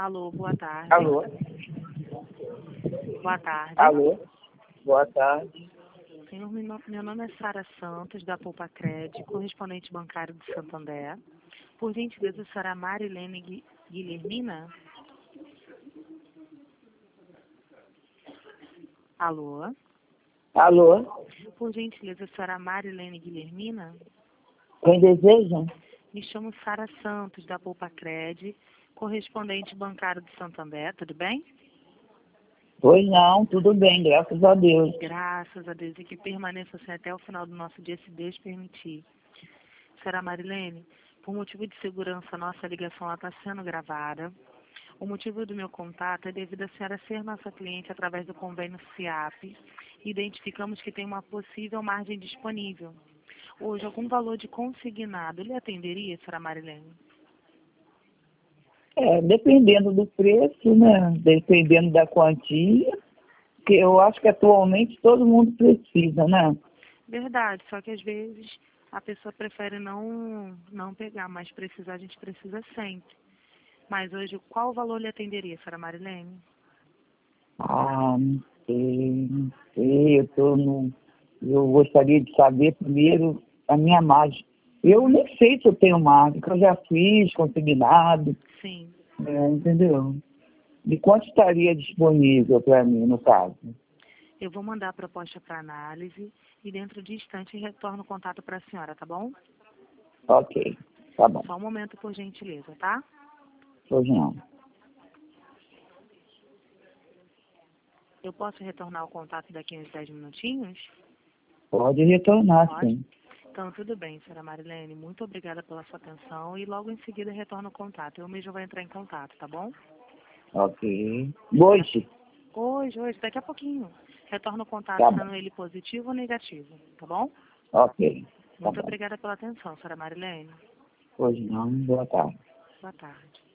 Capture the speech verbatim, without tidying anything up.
Alô, boa tarde. Alô? Boa tarde. Alô? Boa tarde. Senhor, meu meu nome é Sara Santos, da Poupa Cred, correspondente bancário de Santander. Por gentileza, a senhora Marilene Gui- Guilhermina? Alô? Alô? Por gentileza, a senhora Marilene Guilhermina? Quem deseja? Me chamo Sara Santos, da Poupa Cred, correspondente bancário de Santander, tudo bem? Pois não, tudo bem, graças a Deus. Graças a Deus, e que permaneça assim até o final do nosso dia, se Deus permitir. Senhora Marilene, por motivo de segurança, nossa ligação está sendo gravada. O motivo do meu contato é devido a senhora ser nossa cliente através do convênio SIAP. Identificamos que tem uma possível margem disponível. Hoje, algum valor de consignado lhe atenderia, senhora Marilene? É, dependendo do preço, né? Dependendo da quantia, que eu acho que atualmente todo mundo precisa, né? Verdade, só que às vezes a pessoa prefere não, não pegar, mas precisar a gente precisa sempre. Mas hoje, qual o valor lhe atenderia, senhora Marilene? Ah, não sei, não sei, eu tô no... Eu gostaria de saber primeiro a minha margem. Eu nem sei se eu tenho margem, porque eu já fiz consignado, Sim. é, entendeu? E quanto estaria disponível para mim, no caso? Eu vou mandar a proposta para análise e dentro de instante retorno o contato para a senhora, tá bom? Ok, tá bom. Só um momento, por gentileza, tá? Pois não. Eu posso retornar o contato daqui uns dez minutinhos? Pode retornar, Pode? sim. Então, tudo bem, senhora Marilene. Muito obrigada pela sua atenção e logo em seguida retorno o contato. Eu mesmo vou entrar em contato, tá bom? Ok. Hoje? Hoje, hoje, daqui a pouquinho. Retorno o contato, Tá bom. sendo ele positivo ou negativo, tá bom? Ok. Tá Muito bom. obrigada pela atenção, senhora Marilene. Hoje não, boa tarde. Boa tarde.